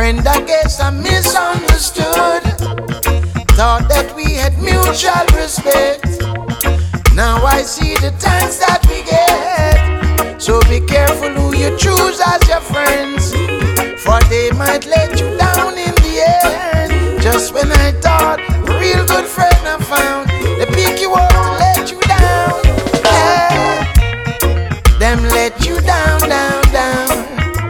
Friend, I guess I misunderstood. Thought that we had mutual respect. Now I see the time